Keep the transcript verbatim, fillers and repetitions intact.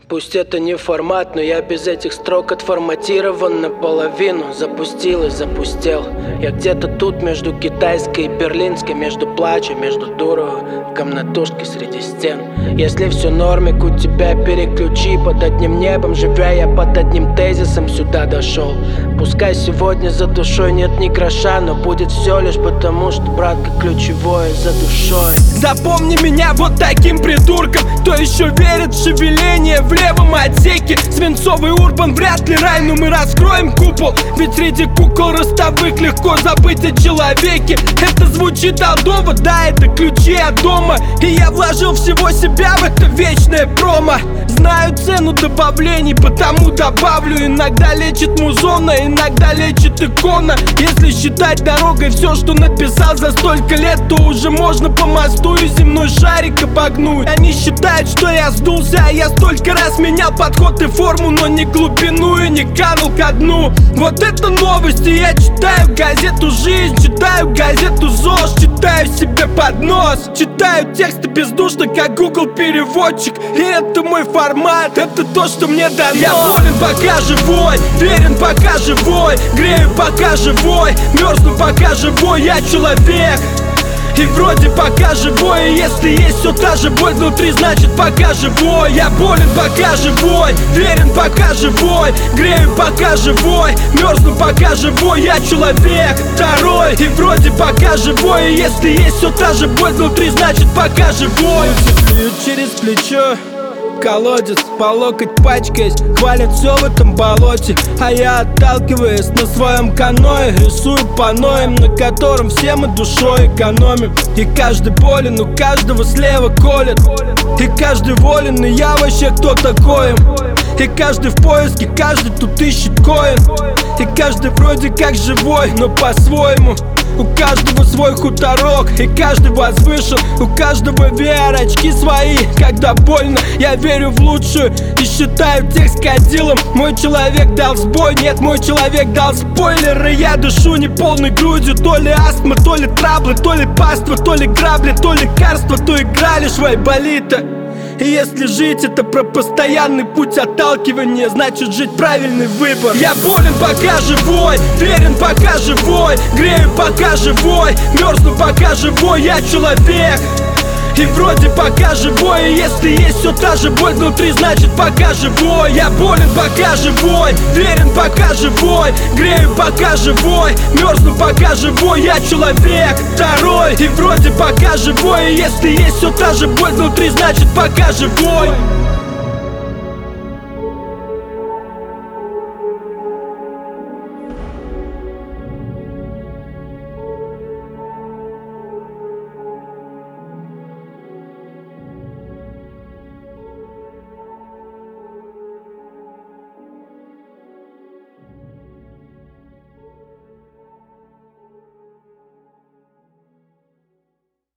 Пусть это не формат, но я без этих строк отформатирован наполовину. Запустил и запустел. Я где-то тут между китайской и берлинской, между плачем, между дурою, в комнатушке среди стен. Если все нормик, у тебя переключи. Под одним небом живя, я под одним тезисом сюда дошел. Пускай сегодня за душой нет ни гроша, но будет все лишь потому, что, братка, ключевое за душой. Запомни меня вот таким придурком, кто еще верит в шевеление в левом отсеке. Свинцовый урбан вряд ли рай, но мы раскроем купол. Ведь среди кукол ростовых легко забыть о человеке. Это звучит алдово, да, это ключи от дома. И я вложил всего себя в это вечное промо. Знаю цену добавлений, потому добавлю. Иногда лечит музона, иногда лечит икона. Если считать дорогой все, что написал за столько лет, то уже можно по мосту и земной шарик обогнуть. Они считают, что я сдулся, а я столько раз менял подход и форму, но не глубину и не канул ко дну. Вот это новости, я читаю газету «Жизнь», читаю газету ЗОЖ, читаю себе под нос. Читаю тексты бездушно, как Google переводчик. И это мой формат, это то, что мне дано. Я болен, пока живой, верен, пока живой, грею, пока живой, мерзну, пока живой, я человек. И вроде пока живой, и если есть все та же боль внутри, значит пока живой. Я болен, пока живой, верен, пока живой, грею, пока живой, мерзну, пока живой, я человек второй. И вроде пока живой, и если есть все та же боль внутри, значит пока живой. Люди через плечо, колодец, по локоть пачкаясь, хвалят все в этом болоте. А я, отталкиваясь на своем каное, рисую паноем, на котором все мы душой экономим. И каждый болен, у каждого слева колет. И каждый волен, и я вообще кто такой? И каждый в поиске, каждый тут ищет коин. И каждый вроде как живой, но по-своему. У каждого свой хуторок, и каждый возвышен. У каждого ви ар-очки свои. Когда больно, я верю в лучшую и считаю текст кадилом. Мой человек дал сбой, нет, мой человек дал спойлеры. Я дышу не полной грудью, то ли астма, то ли траблы, то ли паства, то ли грабли, то лекарства, то игра лишь вайболита. И если жить это про постоянный путь отталкивания, значит жить правильный выбор. Я болен, пока живой, верен, пока живой, грею, пока живой, мерзну, пока живой, я человек. И вроде пока живой, и если есть все та же боль внутри, значит пока живой. Я болен, пока живой, верен, пока живой, грею, пока живой, мерзну, пока живой, я человек второй. И вроде пока живой, и если есть все та же боль внутри, значит пока живой.